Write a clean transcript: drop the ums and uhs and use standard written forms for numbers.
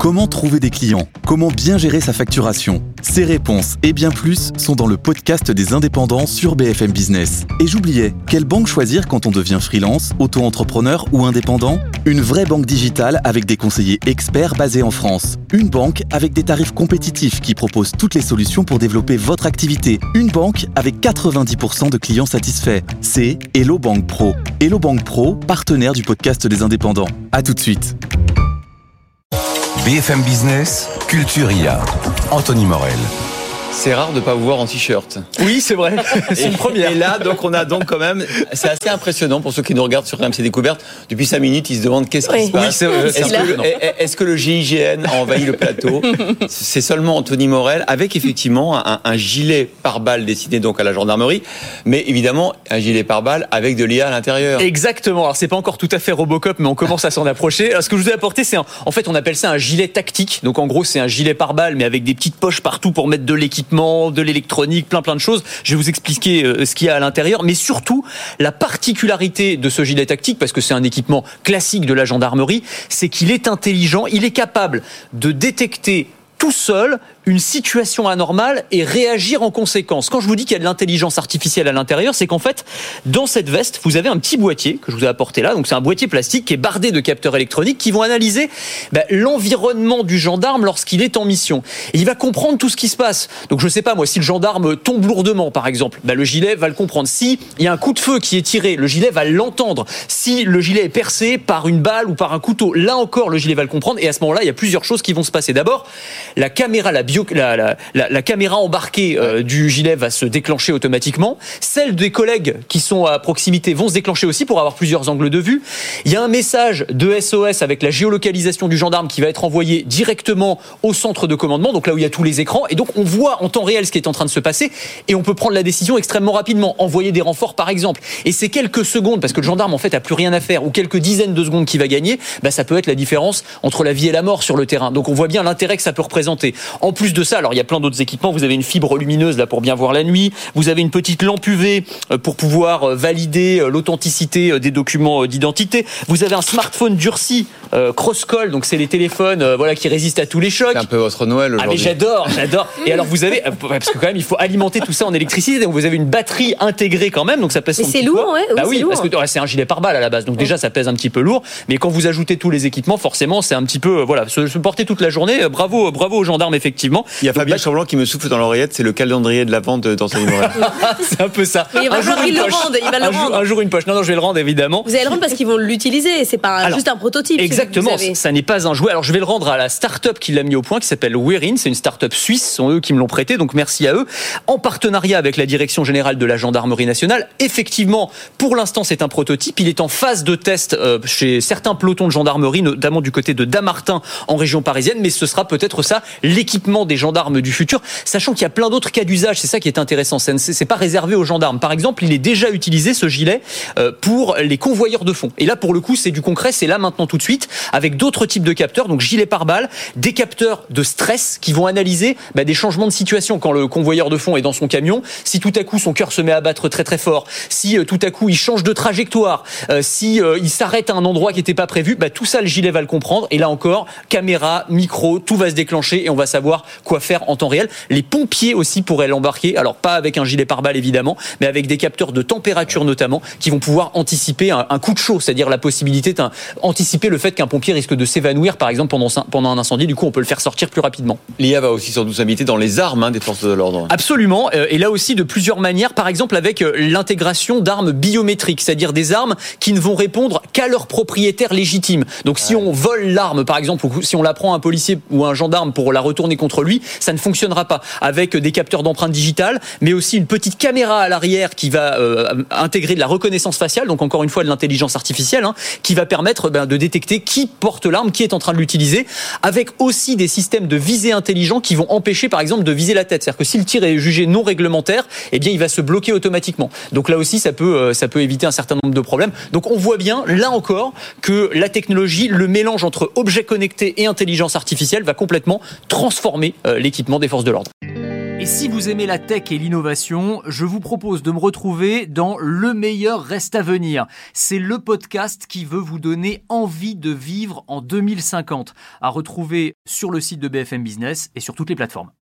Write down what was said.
Comment trouver des clients ? Comment bien gérer sa facturation ? Ces réponses et bien plus sont dans le podcast des indépendants sur BFM Business. Et j'oubliais, quelle banque choisir quand on devient freelance, auto-entrepreneur ou indépendant ? Une vraie banque digitale avec des conseillers experts basés en France. Une banque avec des tarifs compétitifs qui propose toutes les solutions pour développer votre activité. Une banque avec 90% de clients satisfaits. C'est Hello Bank Pro. Hello Bank Pro, partenaire du podcast des indépendants. À tout de suite. BFM Business, Culture IA. Anthony Morel. C'est rare de pas vous voir en t-shirt. Oui, c'est vrai. C'est une première. Et là, donc, on a donc quand même, c'est assez impressionnant pour ceux qui nous regardent sur RMC Découverte. Depuis 5 minutes, ils se demandent qu'est-ce qui se passe. Est-ce que le GIGN a envahi le plateau ? C'est seulement Anthony Morel, avec effectivement un gilet pare-balles destiné donc à la gendarmerie, mais évidemment un gilet pare-balles avec de l'IA à l'intérieur. Exactement. Alors c'est pas encore tout à fait Robocop, mais on commence à s'en approcher. Alors, ce que je vous ai apporté, c'est en fait, on appelle ça un gilet tactique. Donc en gros, c'est un gilet pare-balles, mais avec des petites poches partout pour mettre de l'équipement, de l'électronique, plein de choses. Je vais vous expliquer ce qu'il y a à l'intérieur, mais surtout la particularité de ce gilet tactique, parce que c'est un équipement classique de la gendarmerie, c'est qu'il est intelligent, il est capable de détecter tout seul une situation anormale et réagir en conséquence. Quand je vous dis qu'il y a de l'intelligence artificielle à l'intérieur, c'est qu'en fait, dans cette veste, vous avez un petit boîtier que je vous ai apporté là. Donc c'est un boîtier plastique qui est bardé de capteurs électroniques qui vont analyser l'environnement du gendarme lorsqu'il est en mission. Et il va comprendre tout ce qui se passe. Donc je sais pas moi, si le gendarme tombe lourdement par exemple, le gilet va le comprendre. Si il y a un coup de feu qui est tiré, le gilet va l'entendre. Si le gilet est percé par une balle ou par un couteau, là encore le gilet va le comprendre. Et à ce moment-là, il y a plusieurs choses qui vont se passer. D'abord, la caméra, la caméra embarquée du gilet va se déclencher automatiquement. Celles des collègues qui sont à proximité vont se déclencher aussi pour avoir plusieurs angles de vue. Il y a un message de SOS avec la géolocalisation du gendarme qui va être envoyé directement au centre de commandement, donc là où il y a tous les écrans. Et donc on voit en temps réel ce qui est en train de se passer et on peut prendre la décision extrêmement rapidement, envoyer des renforts par exemple. Et c'est quelques secondes, parce que le gendarme en fait a plus rien à faire, ou quelques dizaines de secondes qu'il va gagner, ça peut être la différence entre la vie et la mort sur le terrain. Donc on voit bien l'intérêt que ça peut représenter. En plus de ça, alors il y a plein d'autres équipements. Vous avez une fibre lumineuse là pour bien voir la nuit. Vous avez une petite lampe UV pour pouvoir valider l'authenticité des documents d'identité. Vous avez un smartphone durci cross-call, donc c'est les téléphones qui résistent à tous les chocs. C'est un peu votre Noël aujourd'hui. Mais j'adore. Et alors vous avez, parce que quand même il faut alimenter tout ça en électricité, donc vous avez une batterie intégrée quand même, donc ça pèse. Mais c'est lourd, oui, parce que c'est un gilet pare-balles à la base, donc déjà ça pèse un petit peu lourd. Mais quand vous ajoutez tous les équipements, forcément c'est un petit peu se porter toute la journée. Bravo aux gendarmes effectivement. Il y a Fabien Chamblanc qui me souffle dans l'oreillette, c'est le calendrier de la vente d'Anthony Morel. C'est un peu ça. Mais Un jour une poche. Non, je vais le rendre évidemment. Vous allez le rendre parce qu'ils vont l'utiliser. C'est pas juste un prototype. Exactement. Ça n'est pas un jouet. Alors je vais le rendre à la start-up qui l'a mis au point, qui s'appelle Werin. C'est une start-up suisse. Ce sont eux qui me l'ont prêté. Donc merci à eux. En partenariat avec la Direction générale de la Gendarmerie nationale. Effectivement, pour l'instant, c'est un prototype. Il est en phase de test chez certains pelotons de gendarmerie, notamment du côté de Dammartin en région parisienne. Mais ce sera peut-être ça, l'équipement des gendarmes du futur, sachant qu'il y a plein d'autres cas d'usage. C'est ça qui est intéressant. C'est pas réservé aux gendarmes. Par exemple, il est déjà utilisé, ce gilet, pour les convoyeurs de fonds. Et là, pour le coup, c'est du concret. C'est là maintenant tout de suite, avec d'autres types de capteurs. Donc gilet pare-balles, des capteurs de stress qui vont analyser des changements de situation quand le convoyeur de fonds est dans son camion. Si tout à coup son cœur se met à battre très très fort, si tout à coup il change de trajectoire, si il s'arrête à un endroit qui n'était pas prévu, tout ça le gilet va le comprendre. Et là encore, caméra, micro, tout va se déclencher et on va savoir quoi faire en temps réel. Les pompiers aussi pourraient l'embarquer, alors pas avec un gilet pare-balles évidemment, mais avec des capteurs de température notamment, qui vont pouvoir anticiper un coup de chaud, c'est-à-dire la possibilité d'anticiper le fait qu'un pompier risque de s'évanouir par exemple pendant un incendie. Du coup on peut le faire sortir plus rapidement. L'IA va aussi sans doute s'habiter dans les armes des forces de l'ordre. Absolument, et là aussi de plusieurs manières, par exemple avec l'intégration d'armes biométriques, c'est-à-dire des armes qui ne vont répondre qu'à leur propriétaire légitime. Donc si on vole l'arme par exemple, ou si on la prend à un policier ou à un gendarme pour la retourner contre lui, ça ne fonctionnera pas. Avec des capteurs d'empreintes digitales, mais aussi une petite caméra à l'arrière qui va intégrer de la reconnaissance faciale, donc encore une fois de l'intelligence artificielle, qui va permettre de détecter qui porte l'arme, qui est en train de l'utiliser, avec aussi des systèmes de visée intelligents qui vont empêcher par exemple de viser la tête. C'est-à-dire que si le tir est jugé non réglementaire, il va se bloquer automatiquement. Donc là aussi, ça peut éviter un certain nombre de problèmes. Donc on voit bien, là encore, que la technologie, le mélange entre objets connectés et intelligence artificielle va complètement transformer l'équipement des forces de l'ordre. Et si vous aimez la tech et l'innovation, je vous propose de me retrouver dans Le meilleur reste à venir. C'est le podcast qui veut vous donner envie de vivre en 2050, à retrouver sur le site de BFM Business et sur toutes les plateformes.